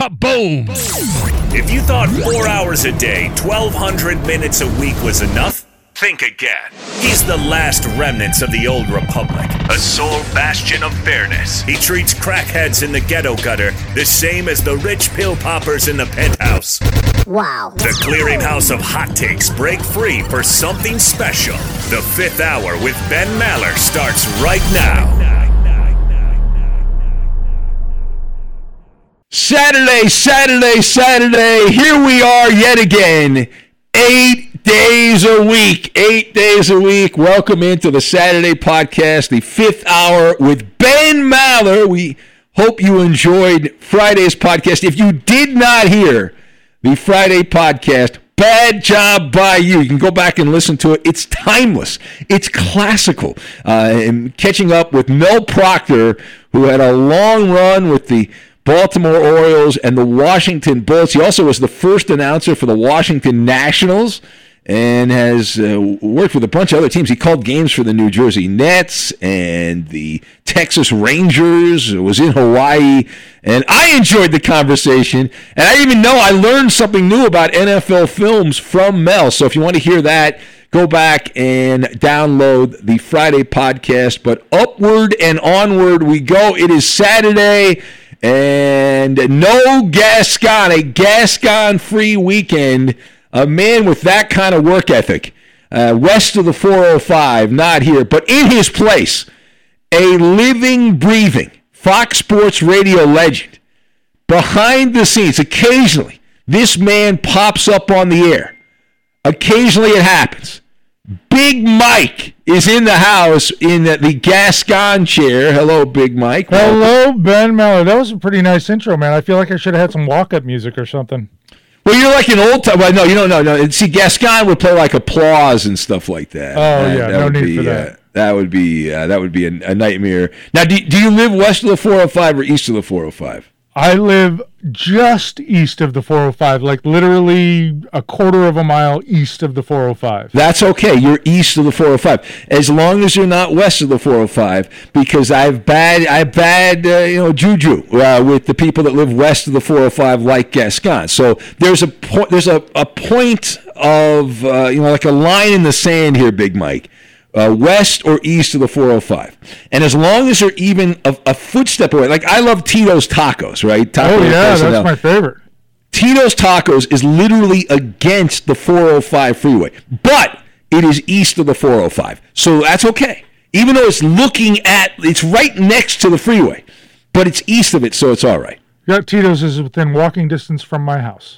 Boom! If you thought 4 hours a day, 1,200 minutes a week was enough, think again. He's the last remnants of the old republic, a sole bastion of fairness. He treats crackheads in the ghetto gutter the same as the rich pill poppers in the penthouse. Wow. The clearinghouse of hot takes break free for something special. The Fifth Hour with Ben Maller starts right now. Saturday. Here we are yet again. 8 days a week. 8 days a week. Welcome into the Saturday podcast, the Fifth Hour with Ben Maller. We hope you enjoyed Friday's podcast. If you did not hear the Friday podcast, bad job by you. You can go back and listen to it. It's timeless. It's classical. And catching up with Mel Proctor, who had a long run with the Baltimore Orioles and the Washington Bullets. He also was the first announcer for the Washington Nationals and has worked with a bunch of other teams. He called games for the New Jersey Nets and the Texas Rangers, was in Hawaii, and I enjoyed the conversation, and I even know I learned something new about NFL films from Mel. So if you want to hear that, go back and download the Friday podcast. But upward and onward we go. It is Saturday, and no Gascon, a Gascon-free weekend. A man with that kind of work ethic, west of the 405, not here, but in his place, a living, breathing Fox Sports Radio legend. Behind the scenes, occasionally, this man pops up on the air. Occasionally it happens. Big Mike is in the house in the Gascon chair. Hello, Big Mike. Hello, Ben Maller. That was a pretty nice intro, man. I feel like I should have had some walk-up music or something. Well, you're like an old time. Well, no, you don't know. No. See, Gascon would play like applause and stuff like that. Oh, yeah, no need for that. That would be a nightmare. Now, do you live west of the 405 or east of the 405? I live just east of the 405, like literally a quarter of a mile east of the 405. That's okay. You're east of the 405, as long as you're not west of the 405. Because I have bad juju with the people that live west of the 405, like Gascon. So there's a point of like a line in the sand here, Big Mike. West or east of the 405. And as long as you're even a footstep away, like I love Tito's Tacos, right? That's my favorite. Tito's Tacos is literally against the 405 freeway, but it is east of the 405. So that's okay. Even though it's right next to the freeway, but it's east of it, so it's all right. Yeah, Tito's is within walking distance from my house.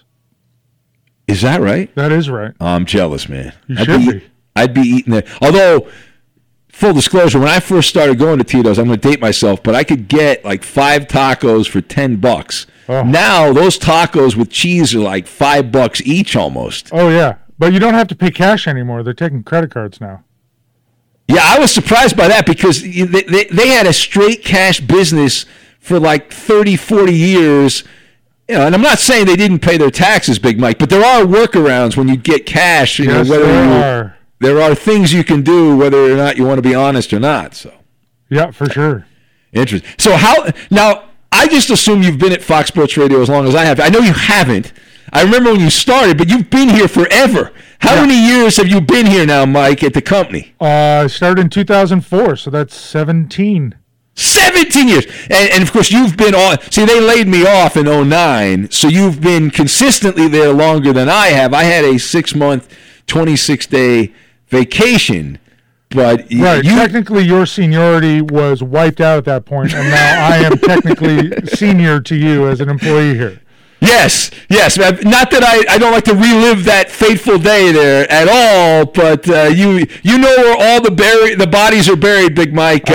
Is that right? That is right. I'm jealous, man. You should be. I'd be eating there. Although, full disclosure, when I first started going to Tito's, I'm going to date myself, but I could get like 5 tacos for $10. Oh. Now, those tacos with cheese are like $5 each almost. Oh, yeah. But you don't have to pay cash anymore. They're taking credit cards now. Yeah, I was surprised by that because they had a straight cash business for like 30, 40 years. And I'm not saying they didn't pay their taxes, Big Mike, but there are workarounds when you get cash. Yes, there are. There are things you can do whether or not you want to be honest or not. So, yeah, for sure. Interesting. So now I just assume you've been at Fox Sports Radio as long as I have. I know you haven't. I remember when you started, but you've been here forever. How many years have you been here now, Mike, at the company? I started in 2004, so that's 17. 17 years. And of course, you've been on. See, they laid me off in 2009, so you've been consistently there longer than I have. I had a 6-month, 26-day vacation, but technically your seniority was wiped out at that point, and now I am technically senior to you as an employee here. Yes. Not that I don't like to relive that fateful day there at all, but you know where all the bodies are buried, Big Mike.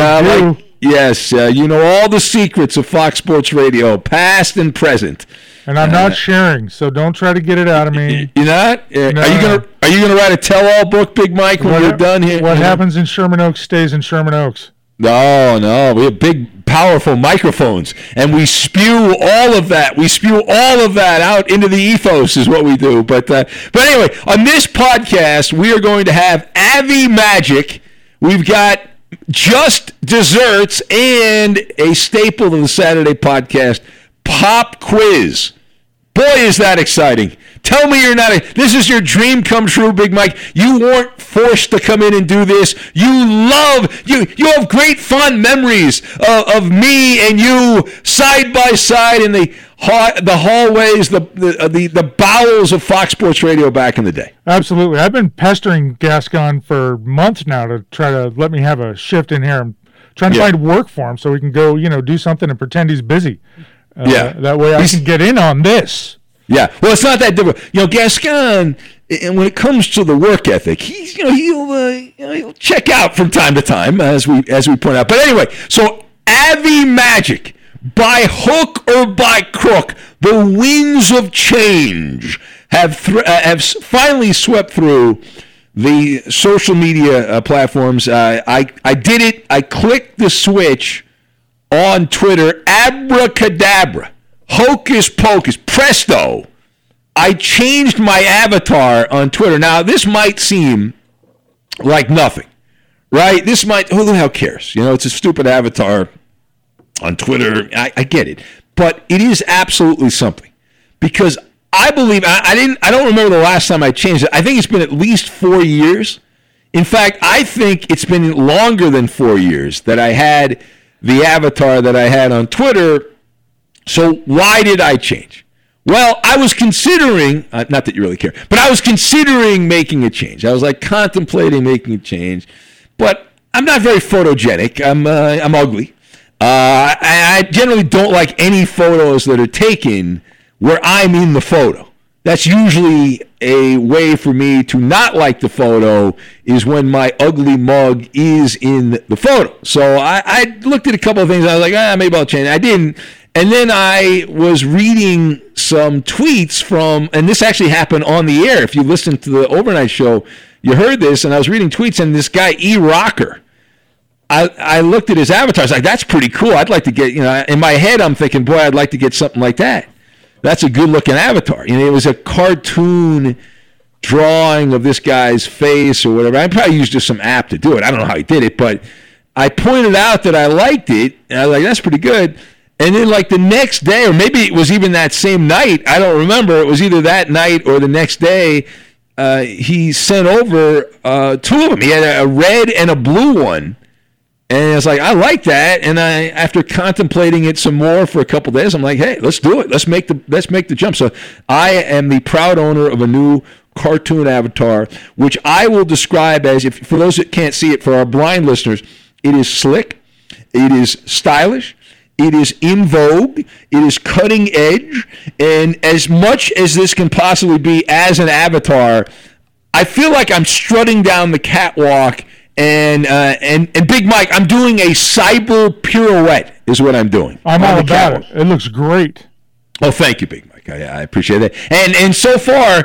Yes, you know all the secrets of Fox Sports Radio, past and present. And I'm not sharing, so don't try to get it out of me. You're not? No. Are you gonna write a tell-all book, Big Mike, when you're done here? What happens in Sherman Oaks stays in Sherman Oaks. No, we have big, powerful microphones, and we spew all of that. We spew all of that out into the ethos is what we do. But anyway, on this podcast, we are going to have Avi Magic. We've got just desserts and a staple of the Saturday podcast, pop quiz. Boy, is that exciting. Tell me you're not. This is your dream come true, Big Mike. You weren't forced to come in and do this. You have great fond memories of me and you side by side in the hallways, the bowels of Fox Sports Radio back in the day. Absolutely. I've been pestering Gascon for months now to try to let me have a shift in here. I'm trying to find work for him so we can go, do something and pretend he's busy. That way I can get in on this. Yeah. Well, it's not that different. Gascon, and when it comes to the work ethic, he's he'll check out from time to time, as we point out. But anyway, so Avi Magic, by hook or by crook, the winds of change have finally swept through the social media platforms. I did it. I clicked the switch on Twitter, abracadabra, hocus pocus, presto, I changed my avatar on Twitter. Now, this might seem like nothing, right? Who the hell cares? It's a stupid avatar on Twitter. I get it. But it is absolutely something, because I believe, I don't remember the last time I changed it. I think it's been at least 4 years. In fact, I think it's been longer than 4 years that I had the avatar that I had on Twitter. So why did I change? Well, I was considering, not that you really care, but I was considering making a change. I was contemplating making a change, but I'm not very photogenic. I'm ugly. I generally don't like any photos that are taken where I'm in the photo. That's usually a way for me to not like the photo, is when my ugly mug is in the photo. So I looked at a couple of things. I was like, maybe I'll change it. I didn't. And then I was reading some tweets from, and this actually happened on the air. If you listened to the overnight show, you heard this, and I was reading tweets, and this guy, E-Rocker, I looked at his avatar. I was like, that's pretty cool. I'd like to get, in my head, I'm thinking, boy, I'd like to get something like that. That's a good-looking avatar. It was a cartoon drawing of this guy's face or whatever. I probably used just some app to do it. I don't know how he did it, but I pointed out that I liked it, and I was like, that's pretty good. And then the next day, or maybe it was even that same night, I don't remember. It was either that night or the next day, he sent over two of them. He had a red and a blue one. And I was like, I like that. And after contemplating it some more for a couple days, I'm like, hey, let's do it. Let's make the jump. So I am the proud owner of a new cartoon avatar, which I will describe as, for those that can't see it, for our blind listeners, it is slick, it is stylish, it is in vogue, it is cutting edge, and as much as this can possibly be as an avatar, I feel like I'm strutting down the catwalk. And Big Mike, I'm doing a cyber pirouette is what I'm doing. I'm all about it. It looks great. Oh, thank you, Big Mike. I appreciate that. And so far,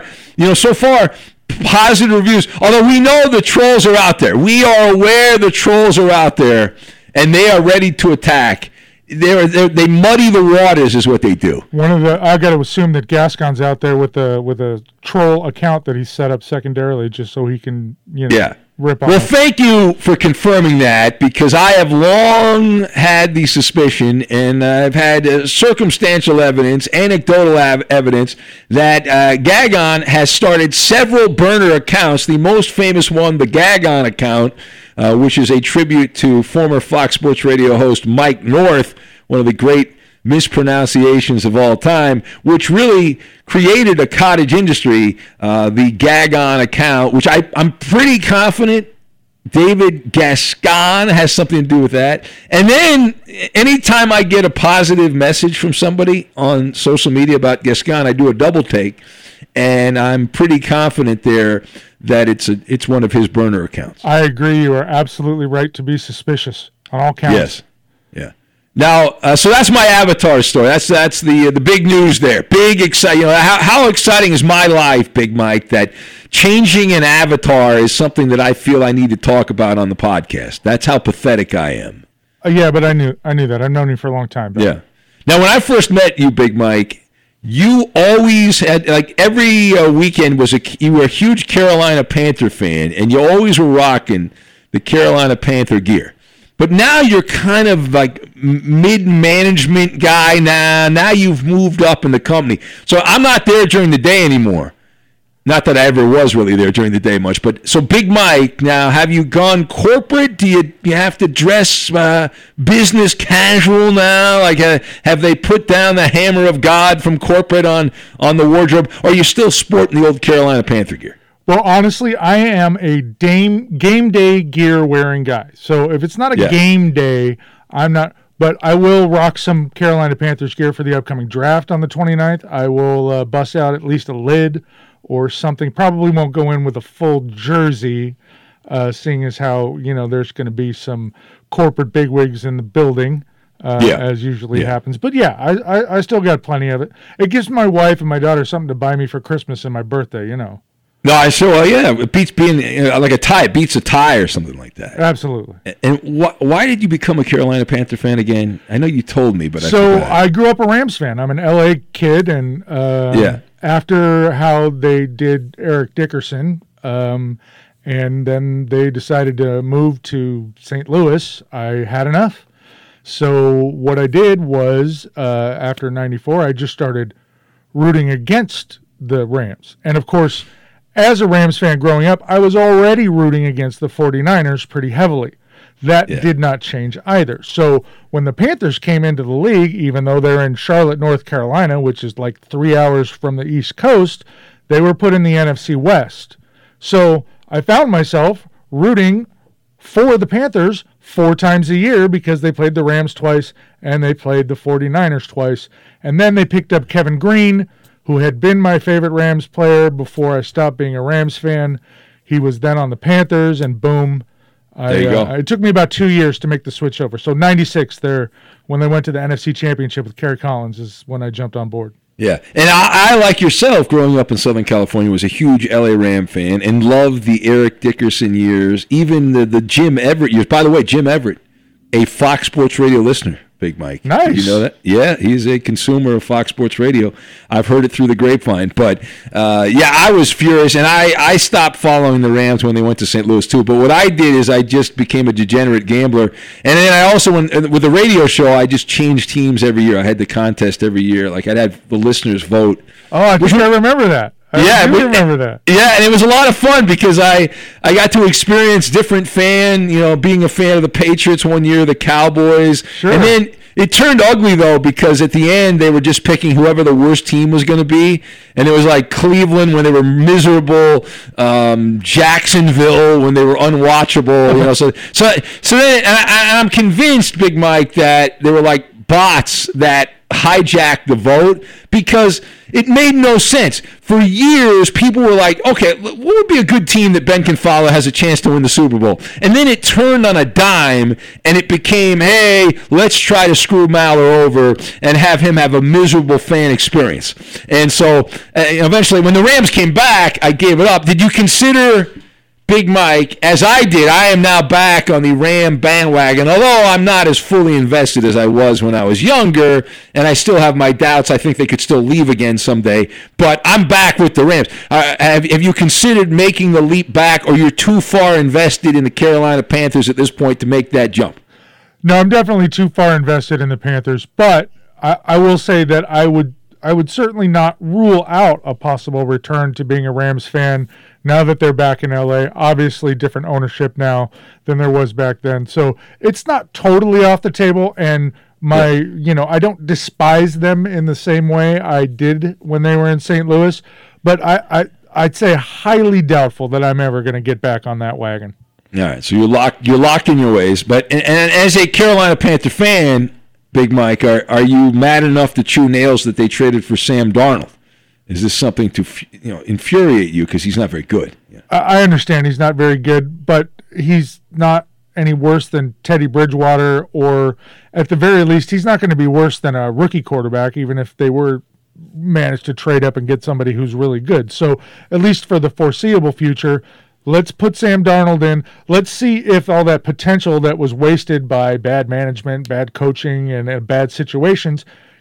positive reviews. Although we know the trolls are out there. We are aware the trolls are out there, and they are ready to attack. They muddy the waters is what they do. I got to assume that Gascon's out there with a troll account that he set up secondarily just so he can, rip on. Well, thank you for confirming that, because I have long had the suspicion, and I've had circumstantial evidence, anecdotal evidence, that Gagon has started several burner accounts. The most famous one, the Gagon account, which is a tribute to former Fox Sports Radio host Mike North, one of the great mispronunciations of all time, which really created a cottage industry, the Gagon account, which I'm pretty confident David Gascon has something to do with that. And then anytime I get a positive message from somebody on social media about Gascon, I do a double take, and I'm pretty confident there that it's one of his burner accounts. I agree. You are absolutely right to be suspicious on all counts. Yes. Yeah. Now, so that's my avatar story. That's the big news there. Big exciting. How exciting is my life, Big Mike, that changing an avatar is something that I feel I need to talk about on the podcast. That's how pathetic I am. Yeah, but I knew that. I've known you for a long time. Yeah. Now, when I first met you, Big Mike, you always had, every weekend you were a huge Carolina Panther fan, and you always were rocking the Carolina Panther gear. But now you're kind of like mid-management guy now. Now you've moved up in the company. So I'm not there during the day anymore. Not that I ever was really there during the day much. But so Big Mike, now have you gone corporate? Do you have to dress business casual now? Like have they put down the hammer of God from corporate on the wardrobe? Or are you still sporting the old Carolina Panther gear? Well, honestly, I am a game day gear wearing guy. So if it's not a game day, I'm not. But I will rock some Carolina Panthers gear for the upcoming draft on the 29th. I will bust out at least a lid or something. Probably won't go in with a full jersey, seeing as how, there's going to be some corporate bigwigs in the building, as usually happens. But I still got plenty of it. It gives my wife and my daughter something to buy me for Christmas and my birthday, No, I sure. Well, it beats being like a tie. It beats a tie or something like that. Absolutely. And why did you become a Carolina Panther fan again? I know you told me, but I grew up a Rams fan. I'm an LA kid, and after how they did Eric Dickerson, and then they decided to move to St. Louis, I had enough. So what I did was, after '94, I just started rooting against the Rams, and of course, as a Rams fan growing up, I was already rooting against the 49ers pretty heavily. That did not change either. So when the Panthers came into the league, even though they're in Charlotte, North Carolina, which is like 3 hours from the East Coast, they were put in the NFC West. So I found myself rooting for the Panthers 4 times a year because they played the Rams twice and they played the 49ers twice. And then they picked up Kevin Greene, who had been my favorite Rams player before I stopped being a Rams fan. He was then on the Panthers, and boom. There you go. It took me about 2 years to make the switch over. So 96, when they went to the NFC Championship with Kerry Collins, is when I jumped on board. Yeah, and I, like yourself, growing up in Southern California, was a huge LA Ram fan and loved the Eric Dickerson years, even the Jim Everett years. By the way, Jim Everett, a Fox Sports Radio listener. Big Mike. Nice. Did you know that? Yeah, he's a consumer of Fox Sports Radio. I've heard it through the grapevine. But, I was furious, and I stopped following the Rams when they went to St. Louis, too. But what I did is I just became a degenerate gambler. And then I also, with the radio show, I just changed teams every year. I had the contest every year. Like, I'd have the listeners vote. Oh, I remember that. I remember that. Yeah, and it was a lot of fun because I got to experience different being a fan of the Patriots one year, the Cowboys. Sure. And then it turned ugly, though, because at the end they were just picking whoever the worst team was going to be. And it was like Cleveland when they were miserable, Jacksonville when they were unwatchable. So then I'm convinced, Big Mike, that they were like bots that hijacked the vote because it made no sense. For years, people were like, okay, what would be a good team that Ben can follow has a chance to win the Super Bowl? And then it turned on a dime, and it became, hey, let's try to screw Maller over and have him have a miserable fan experience. And so eventually, when the Rams came back, I gave it up. Did you consider, Big Mike, as I did, I am now back on the Ram bandwagon, although I'm not as fully invested as I was when I was younger, and I still have my doubts. I think they could still leave again someday, but I'm back with the Rams. Have you considered making the leap back, or you're too far invested in the Carolina Panthers at this point to make that jump? No, I'm definitely too far invested in the Panthers, but I will say that I would certainly not rule out a possible return to being a Rams fan now that they're back in LA. Obviously different ownership now than there was back then. So it's not totally off the table, and I don't despise them in the same way I did when they were in St. Louis, but I'd say highly doubtful that I'm ever going to get back on that wagon. All right, so you're locked in your ways, but and as a Carolina Panther fan, Big Mike, are you mad enough to chew nails that they traded for Sam Darnold? Is this something to infuriate you because he's not very good? Yeah. I understand he's not very good, but he's not any worse than Teddy Bridgewater, or at the very least, he's not going to be worse than a rookie quarterback, even if they were managed to trade up and get somebody who's really good. So at least for the foreseeable future, let's put Sam Darnold in. Let's see if all that potential that was wasted by bad management, bad coaching, and bad situations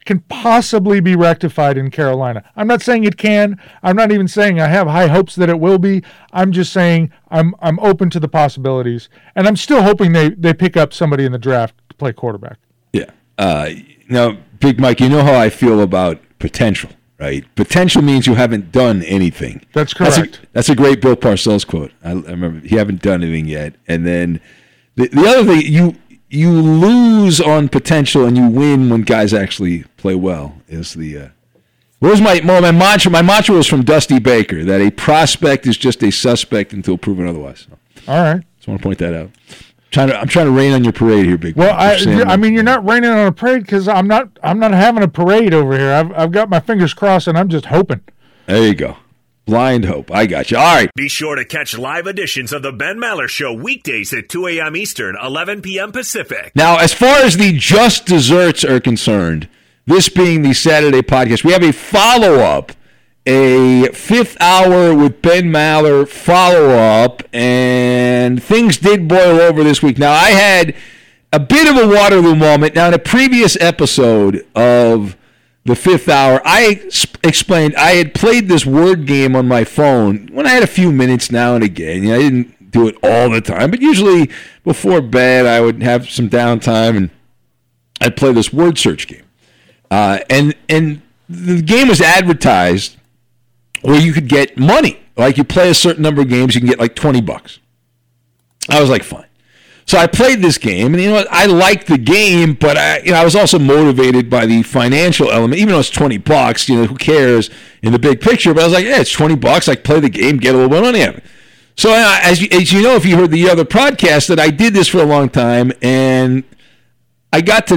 can possibly be rectified in Carolina. I'm not saying it can. I'm not even saying I have high hopes that it will be. I'm just saying I'm open to the possibilities, and I'm still hoping they pick up somebody in the draft to play quarterback. Yeah. Now, Big Mike, you know how I feel about potential, right? Potential means you haven't done anything. That's correct. That's a great Bill Parcells quote. I remember you haven't done anything yet. And then the other thing, you lose on potential and you win when guys actually play well. Is the what was my mantra? My mantra was from Dusty Baker that a prospect is just a suspect until proven otherwise. So, all right. Just want to point that out. I'm trying to rain on your parade here, Big. Well, I mean, you're not raining on a parade because I'm not having a parade over here. I've got my fingers crossed and I'm just hoping. There you go. Blind hope. I got you. All right. Be sure to catch live editions of the Ben Maller Show weekdays at 2 a.m. Eastern, 11 p.m. Pacific. Now, as far as the Just Desserts are concerned, this being the Saturday podcast, we have a follow-up, a fifth hour with Ben Maller follow-up, and things did boil over this week. Now, I had a bit of a Waterloo moment. Now, in a previous episode of the fifth hour, I explained I had played this word game on my phone when I had a few minutes now and again. You know, I didn't do it all the time, but usually before bed I would have some downtime and I'd play this word search game. And the game was advertised where you could get money. Like you play a certain number of games, you can get like $20. I was like, fine. So I played this game, and you know what? I liked the game, but I was also motivated by the financial element. Even though it's $20, you know, who cares in the big picture? But I was like, yeah, it's $20. I can play the game, get a little bit of money out of it. So as you know, if you heard the other podcast, that I did this for a long time, and I got to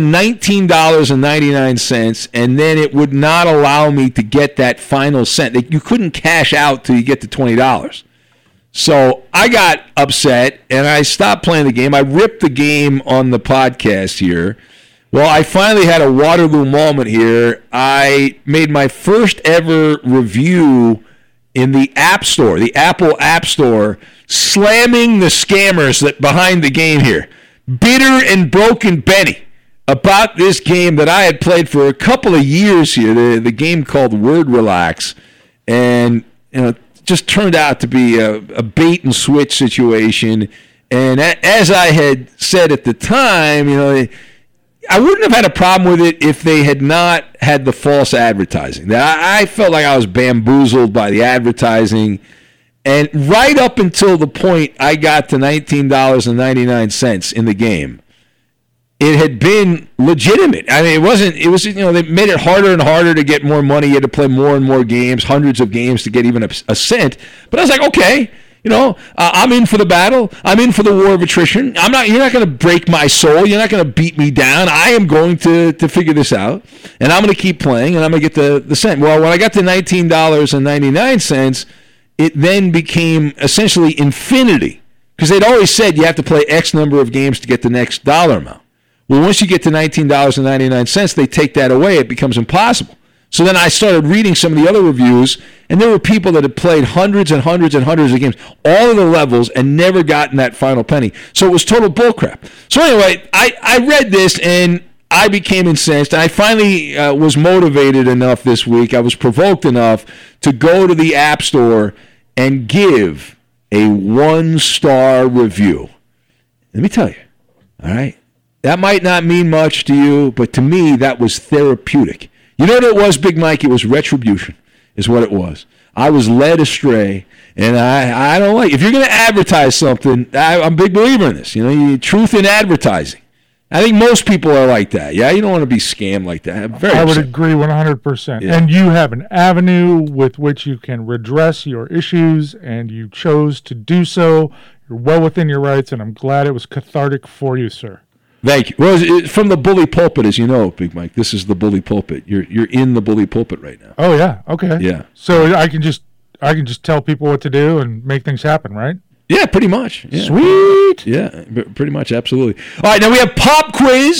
$19.99, and then it would not allow me to get that final cent. You couldn't cash out till you get to $20. So I got upset, and I stopped playing the game. I ripped the game on the podcast here. Well, I finally had a Waterloo moment here. I made my first ever review in the App Store, the Apple App Store, slamming the scammers that behind the game here. Bitter and Broken Benny about this game that I had played for a couple of years here, the game called Word Relax. And, you know, just turned out to be a bait and switch situation. And as I had said at the time, you know, I wouldn't have had a problem with it if they had not had the false advertising. I felt like I was bamboozled by the advertising. And right up until the point I got to $19.99 in the game, it had been legitimate. I mean, it was, you know, they made it harder and harder to get more money. You had to play more and more games, hundreds of games to get even a cent. But I was like, okay, you know, I'm in for the battle. I'm in for the war of attrition. You're not going to break my soul. You're not going to beat me down. I am going to figure this out, and I'm going to keep playing, and I'm going to get the cent. Well, when I got to $19.99, it then became essentially infinity, because they'd always said you have to play X number of games to get the next dollar amount. Well, once you get to $19.99, they take that away. It becomes impossible. So then I started reading some of the other reviews, and there were people that had played hundreds and hundreds and hundreds of games, all of the levels, and never gotten that final penny. So it was total bullcrap. So anyway, I read this, and I became incensed. I finally was motivated enough this week. I was provoked enough to go to the App Store and give a 1-star review. Let me tell you, all right? That might not mean much to you, but to me, that was therapeutic. You know what it was, Big Mike? It was retribution, is what it was. I was led astray, and I don't like. If you're going to advertise something, I'm a big believer in this. You know, truth in advertising. I think most people are like that. Yeah, you don't want to be scammed like that. I would agree 100%. Yeah. And you have an avenue with which you can redress your issues, and you chose to do so. You're well within your rights, and I'm glad it was cathartic for you, sir. Thank you. Well, from the bully pulpit, as you know, Big Mike. This is the bully pulpit. You're in the bully pulpit right now. Oh yeah. Okay. Yeah. So I can just tell people what to do and make things happen, right? Yeah, pretty much. Yeah. Sweet. Yeah, pretty much. Absolutely. All right. Now we have pop quiz.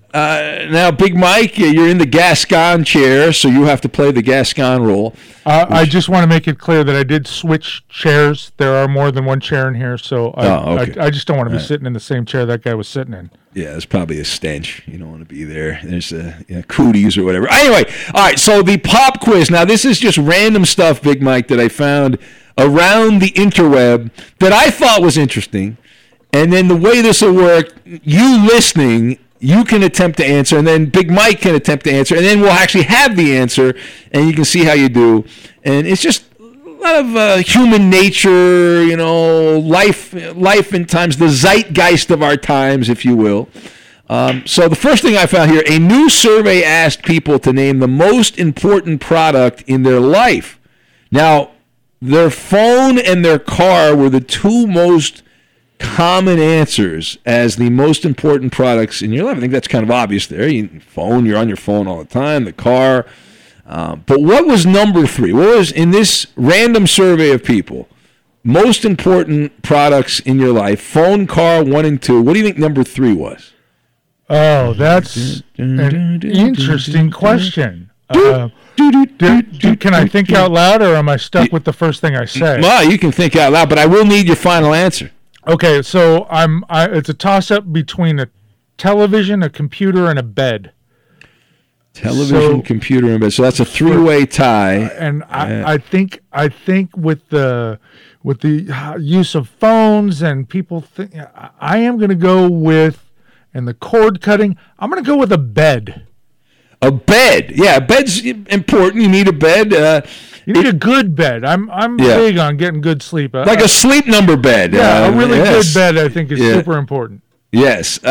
now, Big Mike, you're in the Gascon chair, so you have to play the Gascon role. I just want to make it clear that I did switch chairs. There are more than one chair in here, so I just don't want to be sitting in the same chair that guy was sitting in. Yeah, it's probably a stench. You don't want to be there. There's cooties or whatever. Anyway, all right, so the pop quiz. Now, this is just random stuff, Big Mike, that I found around the interweb that I thought was interesting. And then the way this will work, you listening, you can attempt to answer, and then Big Mike can attempt to answer, and then we'll actually have the answer, and you can see how you do. And it's just a lot of human nature, life in times, the zeitgeist of our times, if you will. So the first thing I found here, a new survey asked people to name the most important product in their life. Now, their phone and their car were the two most common answers as the most important products in your life. I think that's kind of obvious there. Phone, you're on your phone all the time, the car. But what was number 3? What was, in this random survey of people, most important products in your life? Phone, car, 1 and 2. What do you think number 3 was? Oh, that's an interesting question. Can I think out loud, or am I stuck with the first thing I say? Well, you can think out loud, but I will need your final answer. Okay, so it's a toss-up between a television, a computer, and a bed. Television, computer, and bed. So that's a 3-way tie. And I think with the use of phones and people, I am going to go with, and the cord cutting, I'm going to go with a bed. A bed, yeah, a bed's important. You need a bed. You need a good bed. I'm big on getting good sleep. Like a sleep number bed. Yeah, a really good bed, I think, is super important. Yes.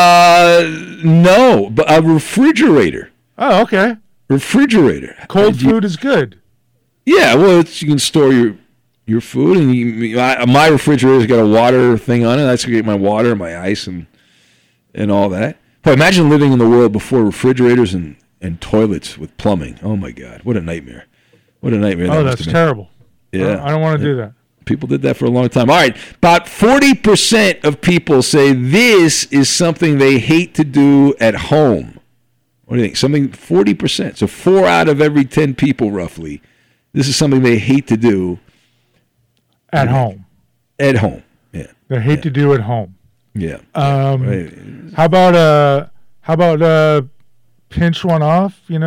No, but a refrigerator. Oh, okay. Refrigerator. Cold food is good. Yeah, well, you can store your food, and my refrigerator's got a water thing on it. That's gonna get my water, my ice, and all that. But imagine living in the world before refrigerators and toilets with plumbing. Oh my God, what a nightmare! What a nightmare! Oh, that's terrible. Yeah, I don't want to do that. People did that for a long time. All right, about 40% of people say this is something they hate to do at home. What do you think? 40%. So 4 out of every 10 people, roughly, this is something they hate to do at home. At home, yeah. They hate to do at home. Yeah. Right. How about pinch one off? I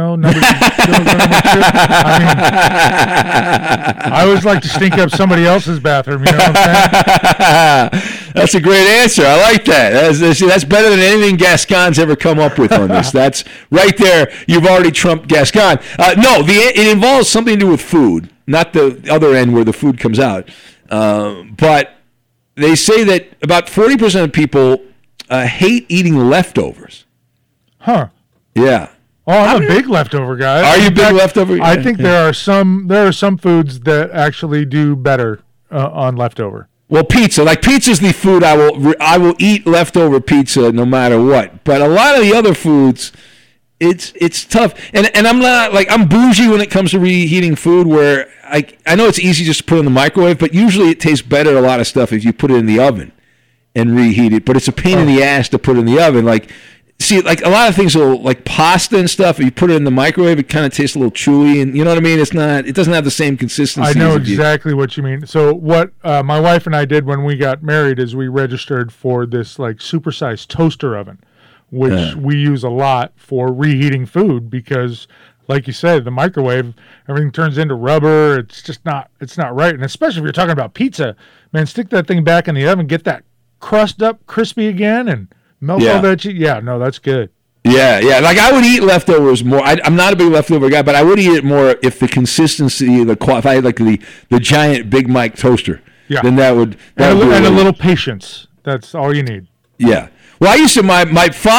always like to stink up somebody else's bathroom. You know what I'm saying? That's a great answer. I like that. That's better than anything Gascon's ever come up with on this. That's right there. You've already trumped Gascon. No, it involves something to do with food, not the other end where the food comes out. But they say that about 40% of people hate eating leftovers. Huh. Yeah. Oh, I'm a big leftover guy. Are you a big leftover guy? I think there are some foods that actually do better on leftover. Well, pizza. Like, pizza's the food I will eat leftover pizza no matter what. But a lot of the other foods, it's tough. And I'm not, like, I'm bougie when it comes to reheating food, where I know it's easy just to put it in the microwave, but usually it tastes better, a lot of stuff, if you put it in the oven and reheat it. But it's a pain in the ass to put it in the oven. Like, see, like, a lot of things will, like pasta and stuff, if you put it in the microwave, it kind of tastes a little chewy, and you know what I mean? It doesn't have the same consistency. I know exactly what you mean. So what my wife and I did when we got married is we registered for this, like, supersized toaster oven, which we use a lot for reheating food because, like you said, the microwave, everything turns into rubber. It's just not right. And especially if you're talking about pizza, man, stick that thing back in the oven, get that crust up crispy again, and melt all that cheese. Yeah, no, that's good. Yeah. Like, I would eat leftovers more. I'm not a big leftover guy, but I would eat it more if the consistency, if I had like the giant Big Mike toaster. Yeah. Then that would. And a little patience. That's all you need. Yeah. Well, I used to, my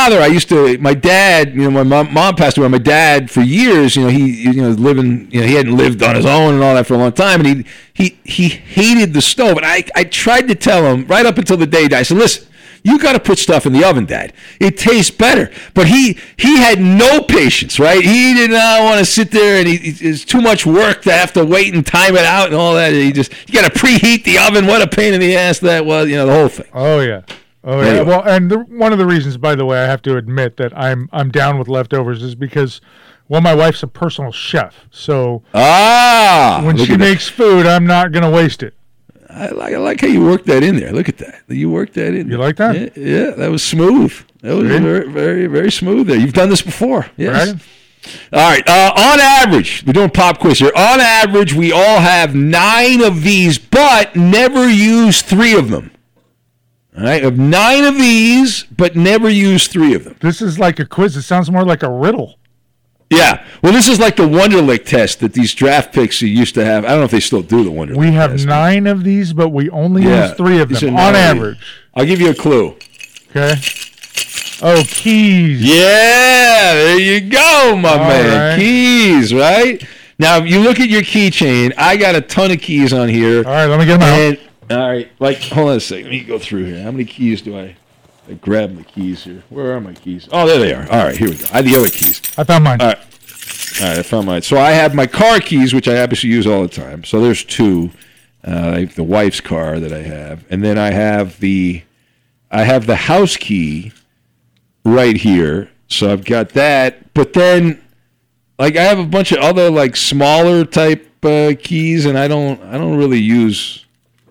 dad, my mom passed away. My dad, for years, he living, he hadn't lived on his own and all that for a long time, and he hated the stove. And I tried to tell him right up until the day he died. I said, listen, you got to put stuff in the oven, Dad. It tastes better. But he had no patience, right? He did not want to sit there, and it's too much work to have to wait and time it out and all that. You got to preheat the oven. What a pain in the ass that was, the whole thing. Oh, yeah. Oh, yeah. Well, and one of the reasons, by the way, I have to admit that I'm down with leftovers is because, well, my wife's a personal chef. So when she makes food, I'm not going to waste it. I like how you worked that in there. Look at that. You worked that in there. You like that? Yeah, that was smooth. That was very, very, very smooth there. You've done this before. Yes. Right? All right. On average, we're doing pop quiz here. On average, we all have 9 of these, but never use 3 of them. All right. Of 9 of these, but never use 3 of them. This is like a quiz. It sounds more like a riddle. Yeah. Well, this is like the Wonderlic test that these draft picks used to have. I don't know if they still do the Wonderlic test. We have 9 of these, but we only use 3 of them on average. I'll give you a clue. Okay. Oh, keys. Yeah, there you go, my man. Right. Keys, right? Now, if you look at your keychain, I got a ton of keys on here. All right, let me get them out. All right, hold on a second. Let me go through here. How many keys do I grab my keys here? Where are my keys? Oh, there they are. All right, here we go. I have the other keys. I found mine. All right, I found mine. So I have my car keys, which I obviously use all the time. So there's 2. I have the wife's car that I have. And then I have the house key right here. So I've got that. But then, like, I have a bunch of other, like, smaller type keys, and I don't really use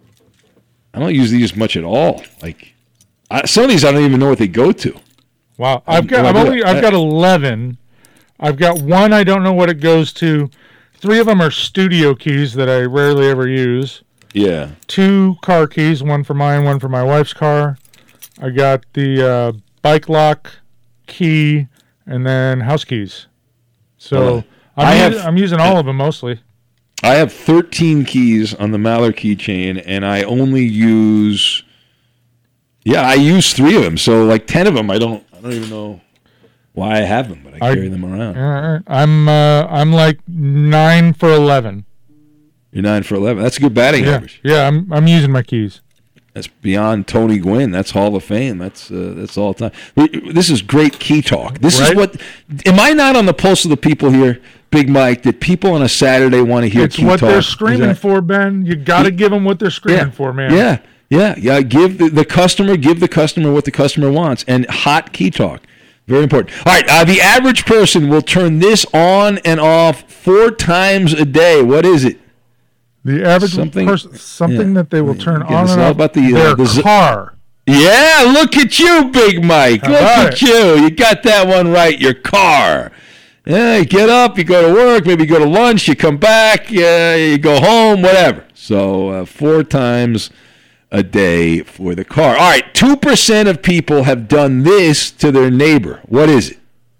these much at all. Like, some of these I don't even know what they go to. Wow, I've got 11. I've got 1 I don't know what it goes to. 3 of them are studio keys that I rarely ever use. Yeah. 2 car keys, 1 for mine, 1 for my wife's car. I got the bike lock key and then house keys. So I'm using all of them mostly. I have 13 keys on the Maller keychain, and I only use. Yeah, I use 3 of them. So like 10 of them, I don't even know why I have them, but I carry them around. I'm like 9 for 11. You're 9 for 11. That's a good batting average. Yeah, I'm using my keys. That's beyond Tony Gwynn. That's Hall of Fame. That's all the time. This is great key talk. This is what. Am I not on the pulse of the people here, Big Mike? That people on a Saturday want to hear key talk? It's what they're screaming for, Ben. You got to give them what they're screaming for, man. Yeah. Give the customer what the customer wants, and hot key talk. Very important. All right. The average person will turn this on and off 4 times a day. What is it? The average person, that they will turn on and off about their car. Yeah, look at you, Big Mike. Look at you. You got that one right, your car. Yeah, you get up, you go to work, maybe you go to lunch, you come back, you go home, whatever. So 4 times a day for the car. All right, 2% of people have done this to their neighbor. What is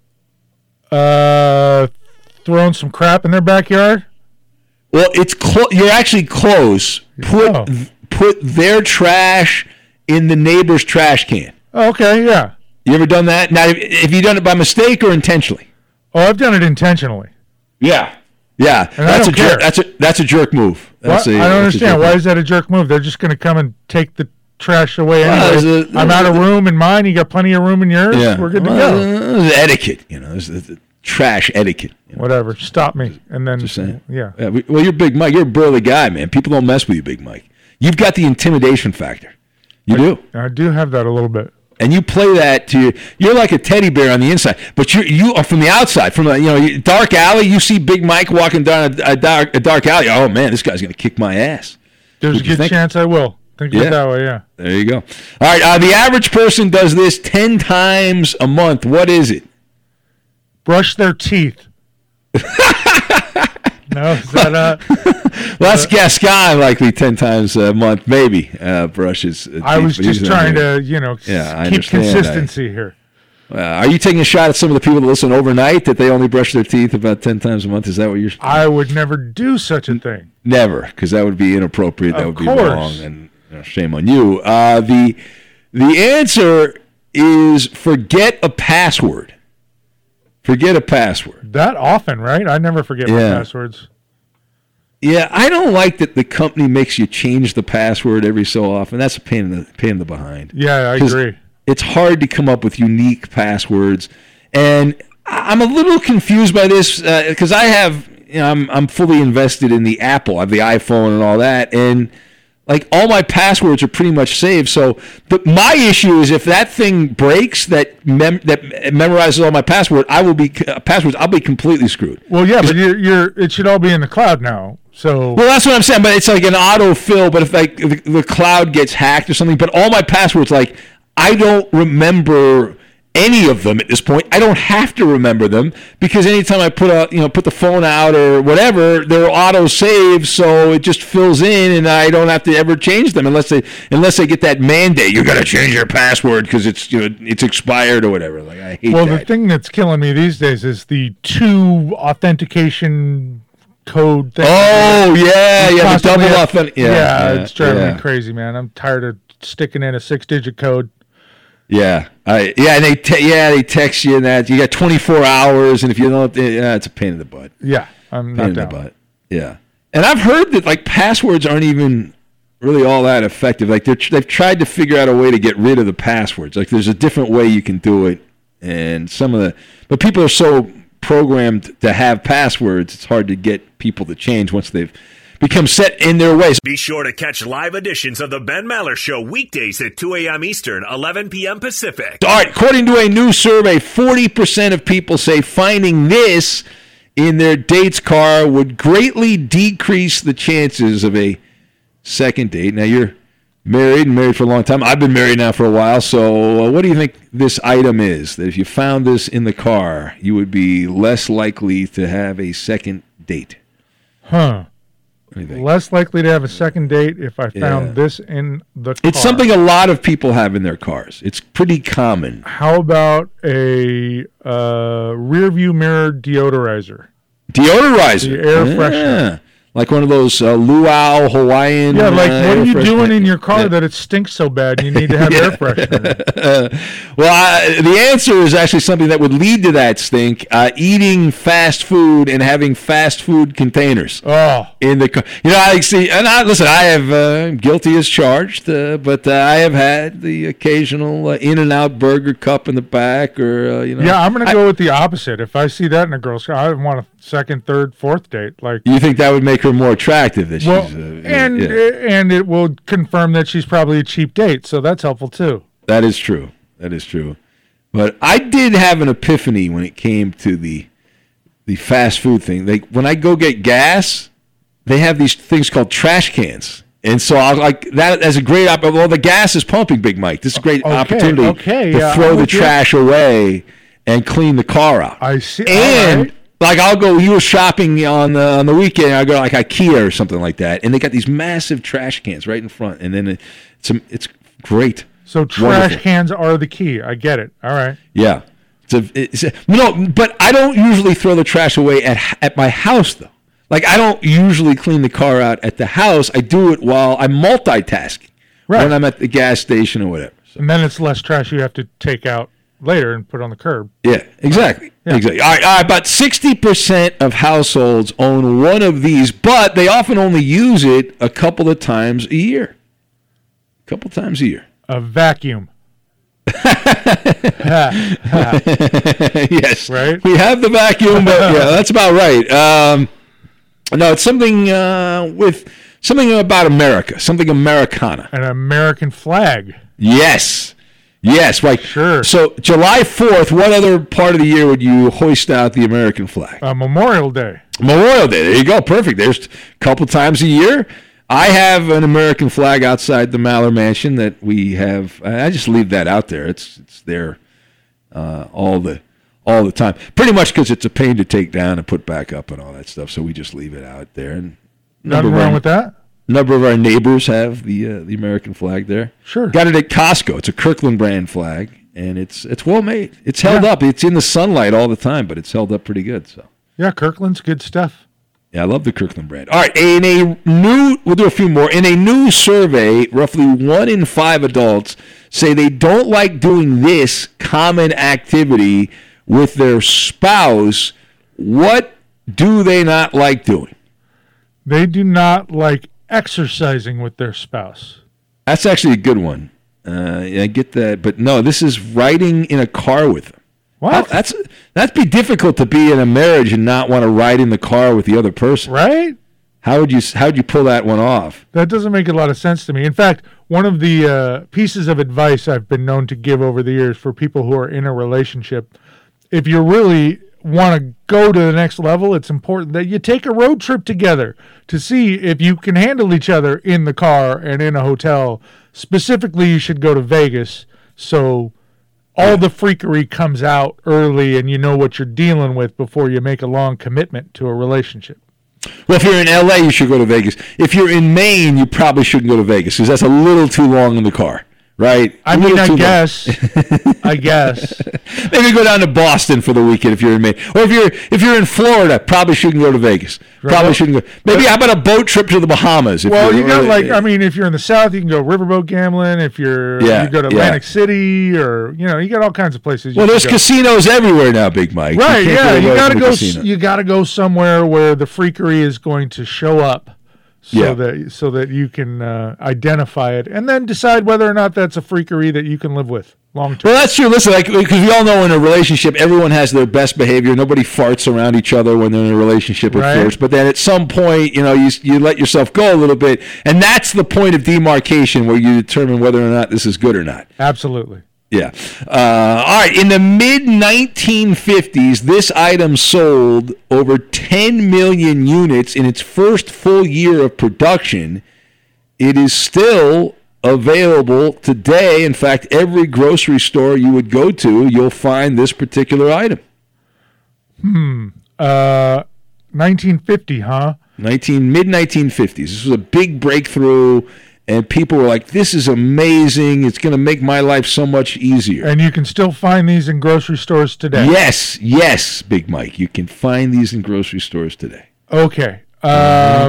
it? Throwing some crap in their backyard? Well, it's you're actually close. Put their trash in the neighbor's trash can. Oh, okay, yeah. You ever done that? Now, have you done it by mistake or intentionally? Oh, I've done it intentionally. Yeah. And that's a jerk. That's a jerk move. I don't understand. Why is that a jerk move? They're just going to come and take the trash away anyway. I'm out of room in mine. You got plenty of room in yours. Yeah. We're good to go. There's etiquette, There's trash etiquette. Whatever. Stop me. And then, just saying. Yeah. Well, you're Big Mike. You're a burly guy, man. People don't mess with you, Big Mike. You've got the intimidation factor. You do. I do have that a little bit. And you play that to you're like a teddy bear on the inside, but you are from the outside, from a dark alley. You see Big Mike walking down a dark alley. Oh man, this guy's gonna kick my ass. There's a good chance I will. Think of it that way, yeah. There you go. All right, the average person does this 10 times a month. What is it? Brush their teeth. No, is that well, that's Gascon likely 10 times a month, maybe brushes. I was just trying to, keep consistency here. Are you taking a shot at some of the people that listen overnight that they only brush their teeth about 10 times a month? Is that what you're? I would never do such a thing. Never, because that would be inappropriate. That would be wrong, and shame on you. The answer is forget a password. Forget a password. That often, right? I never forget my passwords. Yeah, I don't like that the company makes you change the password every so often. That's a pain in the behind. Yeah, I agree. It's hard to come up with unique passwords, and I'm a little confused by this because I have, I'm fully invested in the Apple. I have the iPhone and all that, and like all my passwords are pretty much saved. So my issue is if that thing breaks that memorizes all my passwords, I'll be completely screwed. Well, yeah, but it should all be in the cloud now. So well, that's what I'm saying. But it's like an autofill. But if like the cloud gets hacked or something, but all my passwords, like I don't remember any of them at this point. I don't have to remember them because anytime I put the phone out or whatever, they're auto saved, so it just fills in, and I don't have to ever change them unless they get that mandate. You got to change your password because it's expired or whatever. Like I hate that. Well, the thing that's killing me these days is the 2 authentication code thing. Oh yeah, the double authentication. Yeah, it's driving me crazy, man. I'm tired of sticking in a 6-digit code. Yeah, and they text you that you got 24 hours, and if you don't, it's a pain in the butt. Yeah, I'm not down. Yeah, and I've heard that like passwords aren't even really all that effective. Like they've tried to figure out a way to get rid of the passwords. Like there's a different way you can do it, and but people are so programmed to have passwords, it's hard to get people to change once they've become set in their ways. Be sure to catch live editions of the Ben Maller Show weekdays at 2 a.m. Eastern, 11 p.m. Pacific. All right, according to a new survey, 40% of people say finding this in their date's car would greatly decrease the chances of a second date. Now, you're married for a long time. I've been married now for a while, so what do you think this item is? That if you found this in the car, you would be less likely to have a second date? Huh. Less likely to have a second date if I found this in the car. It's something a lot of people have in their cars. It's pretty common. How about a rear view mirror deodorizer? Deodorizer? The air freshener. Like one of those luau Hawaiian. Yeah, like what are you doing in your car that it stinks so bad and you need to have air freshener? Well, the answer is actually something that would lead to that stink: eating fast food and having fast food containers in the car. Listen, I have guilty as charged, but I have had the occasional In-N-Out burger cup in the back, or Yeah, I'm going to go with the opposite. If I see that in a girl's car, I want a second, third, fourth date. Like, you think that would make her more attractive? That she's and it will confirm that she's probably a cheap date, so that's helpful too. That is true. But I did have an epiphany when it came to the fast food thing. When I go get gas, they have these things called trash cans. And so I like that as a great opportunity. Well, the gas is pumping, Big Mike. This is a great opportunity to throw the trash away and clean the car out. I see. And like I'll go, you were shopping on the weekend, I'll go like IKEA or something like that, and they got these massive trash cans right in front, and then it's great. So trash cans are the key. I get it. All right. Yeah. But I don't usually throw the trash away at my house, though. Like, I don't usually clean the car out at the house. I do it while I'm multitasking when I'm at the gas station or whatever. So. And then it's less trash you have to take out later and put on the curb. Yeah, exactly. Yeah. Exactly. All right, about 60% of households own one of these, but they often only use it a couple of times a year. A vacuum. Yes. Right? We have the vacuum, but yeah, that's about right. No, it's something something about America, something Americana. An American flag. Yes, right. Sure. So July 4th, what other part of the year would you hoist out the American flag? Memorial Day. Memorial Day. There you go. Perfect. There's a couple times a year. I have an American flag outside the Maller Mansion that we have. I just leave that out there. It's there all the time. Pretty much because it's a pain to take down and put back up and all that stuff. So we just leave it out there. And nothing wrong with that. A number of our neighbors have the American flag there. Sure. Got it at Costco. It's a Kirkland brand flag, and it's well made. It's held up. It's in the sunlight all the time, but it's held up pretty good. So yeah, Kirkland's good stuff. Yeah, I love the Kirkland brand. All right, we'll do a few more. In a new survey, roughly 1 in 5 adults say they don't like doing this common activity with their spouse. What do they not like doing? They do not like exercising with their spouse. That's actually a good one. I get that, but no, this is riding in a car with them. What? That'd be difficult to be in a marriage and not want to ride in the car with the other person. Right? How'd you pull that one off? That doesn't make a lot of sense to me. In fact, one of the pieces of advice I've been known to give over the years for people who are in a relationship, if you really want to go to the next level, it's important that you take a road trip together to see if you can handle each other in the car and in a hotel. Specifically, you should go to Vegas so all the freakery comes out early and you know what you're dealing with before you make a long commitment to a relationship. Well, if you're in L.A., you should go to Vegas. If you're in Maine, you probably shouldn't go to Vegas because that's a little too long in the car, right? I guess. Maybe go down to Boston for the weekend if you're in Maine. Or if you're in Florida, probably shouldn't go to Vegas. Probably shouldn't go. Maybe how about a boat trip to the Bahamas? Well, you got if you're in the South, you can go riverboat gambling. If you go to Atlantic City, or you got all kinds of places. Well, there's casinos everywhere now, Big Mike. Right? You gotta go. You gotta go somewhere where the freakery is going to show up. So that you can identify it and then decide whether or not that's a freakery that you can live with long term. Well, that's true. Listen, because we all know in a relationship, everyone has their best behavior. Nobody farts around each other when they're in a relationship at first. But then at some point, you let yourself go a little bit. And that's the point of demarcation where you determine whether or not this is good or not. Absolutely. Yeah. All right. In the mid-1950s, this item sold over 10 million units in its first full year of production. It is still available today. In fact, every grocery store you would go to, you'll find this particular item. 1950, huh? Mid-1950s. This was a big breakthrough. And people were like, this is amazing. It's going to make my life so much easier. And you can still find these in grocery stores today. Yes, Big Mike. You can find these in grocery stores today. Okay. I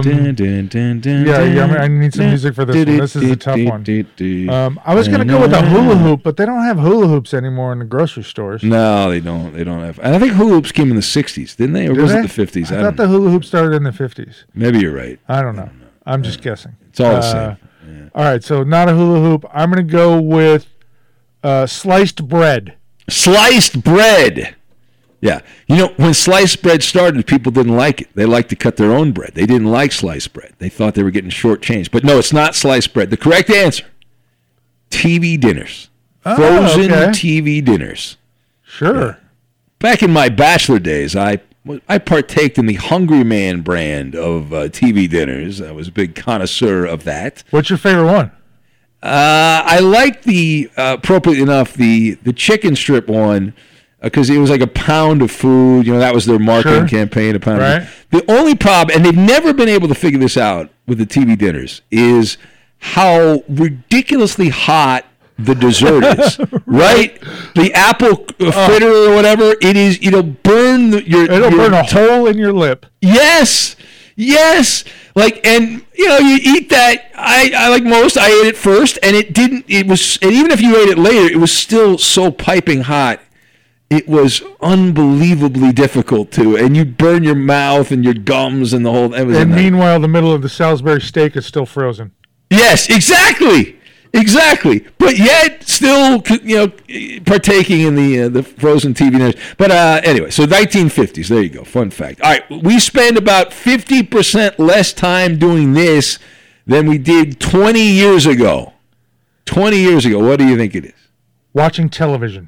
need some music for this one. This is a tough one. I was going to go with a hula hoop, but they don't have hula hoops anymore in the grocery stores. No, they don't. They don't have. And I think hula hoops came in the 60s, didn't they? Or was it the 50s? I thought the hula hoop started in the 50s. Maybe you're right. I don't know. I'm just guessing. It's all the same. Yeah. All right, so not a hula hoop. I'm going to go with sliced bread. Sliced bread. Yeah. When sliced bread started, people didn't like it. They liked to cut their own bread. They didn't like sliced bread. They thought they were getting shortchanged. But no, it's not sliced bread. The correct answer, TV dinners. Frozen TV dinners. Sure. Yeah. Back in my bachelor days, I partaked in the Hungry Man brand of TV dinners. I was a big connoisseur of that. What's your favorite one? I like appropriately enough, the chicken strip one because it was like a pound of food. That was their marketing campaign, a pound of food. The only problem, and they've never been able to figure this out with the TV dinners, is how ridiculously hot the dessert is, right? The apple fritter or whatever it is, it'll burn it'll burn a hole in your lip. Yes. Like, and you eat that. I like most. I ate it first, and it didn't. It was, and even if you ate it later, it was still so piping hot. It was unbelievably difficult to, and you burn your mouth and your gums and the whole. And meanwhile, the middle of the Salisbury steak is still frozen. Yes, exactly. But yet still, partaking in the frozen TV dinners. But anyway, so 1950s. There you go. Fun fact. All right, we spend about 50% less time doing this than we did 20 years ago. 20 years ago. What do you think it is? Watching television.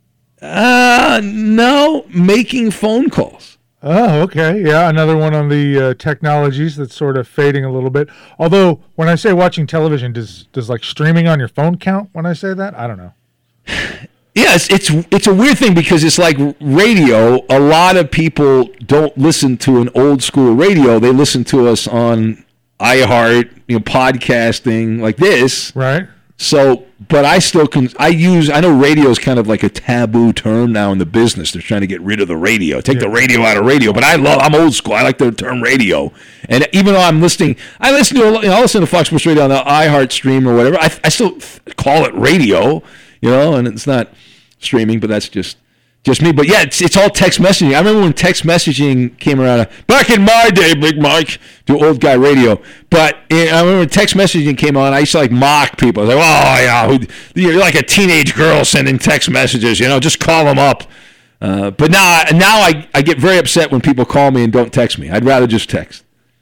No, making phone calls. Oh, okay. Yeah, another one on the technologies that's sort of fading a little bit. Although, when I say watching television, does like streaming on your phone count when I say that? I don't know. Yes, it's a weird thing because it's like radio. A lot of people don't listen to an old school radio. They listen to us on iHeart, podcasting like this. Right. So, but I still I know radio is kind of like a taboo term now in the business. They're trying to get rid of the radio, take the radio out of radio. But I'm old school. I like the term radio. And even though I listen to Fox Sports Radio on the iHeart stream or whatever. I still call it radio, and it's not streaming, but that's just me. But yeah, it's all text messaging. I remember when text messaging came around. Back in my day, Big Mike, do old guy radio. But I remember when text messaging came on, I used to mock people. I was like, oh yeah, you're like a teenage girl sending text messages. Just call them up. But now I get very upset when people call me and don't text me. I'd rather just text.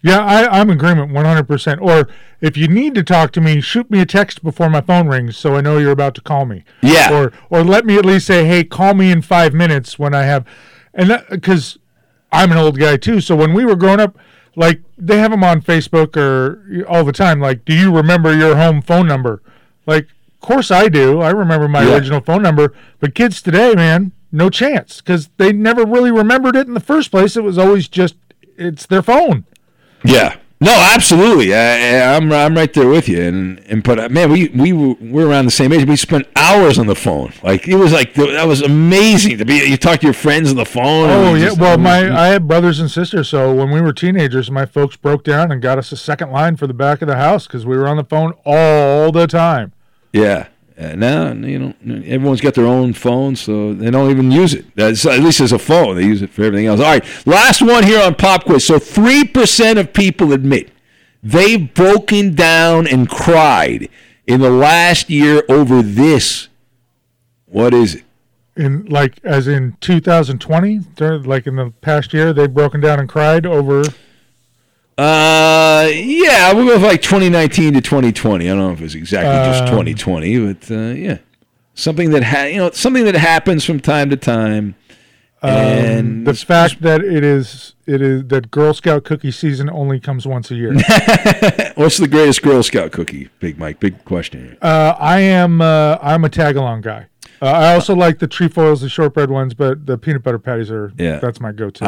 Yeah, I'm in agreement 100%. Or if you need to talk to me, shoot me a text before my phone rings so I know you're about to call me. Yeah. Or let me at least say, hey, call me in 5 minutes when I have, and because I'm an old guy too. So when we were growing up, like they have them on Facebook or all the time. Like, do you remember your home phone number? Like, of course I do. I remember my original phone number. But kids today, man, no chance because they never really remembered it in the first place. It was always just it's their phone. Yeah. No, absolutely. I'm right there with you. But man, we're around the same age. We spent hours on the phone. Like it was like that was amazing to be. You talk to your friends on the phone. Oh yeah. Well, I had brothers and sisters. So when we were teenagers, my folks broke down and got us a second line for the back of the house because we were on the phone all the time. Yeah. Now everyone's got their own phone, so they don't even use it. At least as a phone, they use it for everything else. All right, last one here on Pop Quiz. So 3% of people admit they've broken down and cried in the last year over this. What is it? As in 2020, like in the past year, they've broken down and cried over. Yeah, we'll go with like 2019 to 2020. I don't know if it's exactly just 2020, but yeah, something that something that happens from time to time. And the fact that it is that Girl Scout cookie season only comes once a year. What's the greatest Girl Scout cookie, Big Mike? Big question. I'm a tag along guy. I also like the trefoils, the shortbread ones, but the peanut butter patties that's my go-to.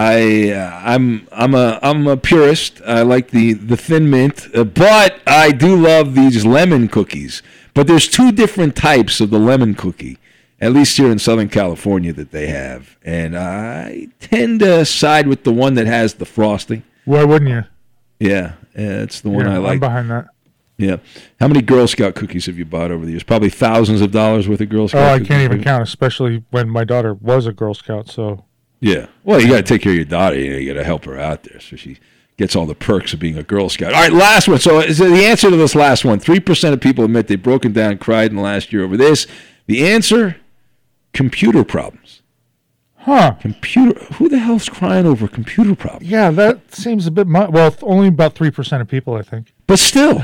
I'm a purist. I like the thin mint, but I do love these lemon cookies. But there's two different types of the lemon cookie, at least here in Southern California, that they have, and I tend to side with the one that has the frosting. Why wouldn't you? Yeah, it's the one I like. I'm behind that. Yeah. How many Girl Scout cookies have you bought over the years? Probably thousands of dollars worth of Girl Scout cookies. I can't even count, especially when my daughter was a Girl Scout. So. Yeah. Well, you got to take care of your daughter. You got to help her out there so she gets all the perks of being a Girl Scout. All right, last one. So the answer to this last one, 3% of people admit they've broken down and cried in the last year over this. The answer, computer problems. Huh. Who the hell's crying over computer problems? Yeah, that seems a bit much. Well, only about 3% of people, I think. But still,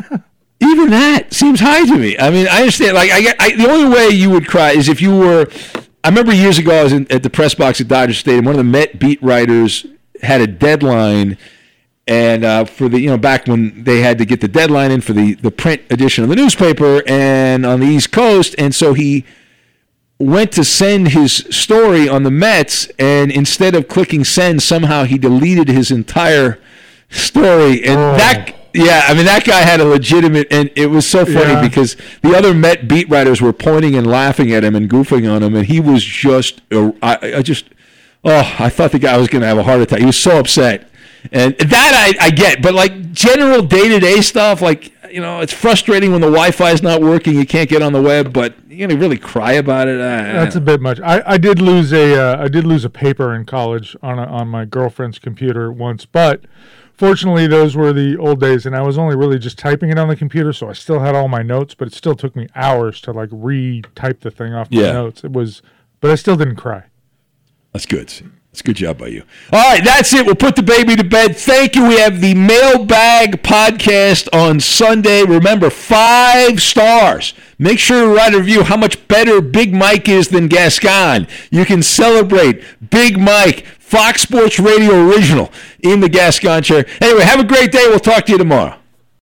even that seems high to me. I mean, I understand. Like, the only way you would cry is if you were. I remember years ago I was at the press box at Dodger Stadium. One of the Met beat writers had a deadline, and for the back when they had to get the deadline in for the print edition of the newspaper, and on the East Coast, and so he went to send his story on the Mets, and instead of clicking send, somehow he deleted his entire story, and that guy had a legitimate, and it was so funny because the other Met beat writers were pointing and laughing at him and goofing on him, and he was just, I thought the guy was going to have a heart attack. He was so upset, and that I get, but like general day-to-day stuff, like, it's frustrating when the Wi-Fi is not working, you can't get on the web, but you're going to really cry about it. That's a bit much. I did lose a paper in college on my girlfriend's computer once, but fortunately those were the old days, and I was only really just typing it on the computer, so I still had all my notes, but it still took me hours to like re-type the thing off my notes. But I still didn't cry. That's good. It's a good job by you. All right, that's it. We'll put the baby to bed. Thank you. We have the Mailbag podcast on Sunday. Remember, 5 stars. Make sure to write a review how much better Big Mike is than Gascon. You can celebrate Big Mike, Fox Sports Radio original, in the Gascon chair. Anyway, have a great day. We'll talk to you tomorrow.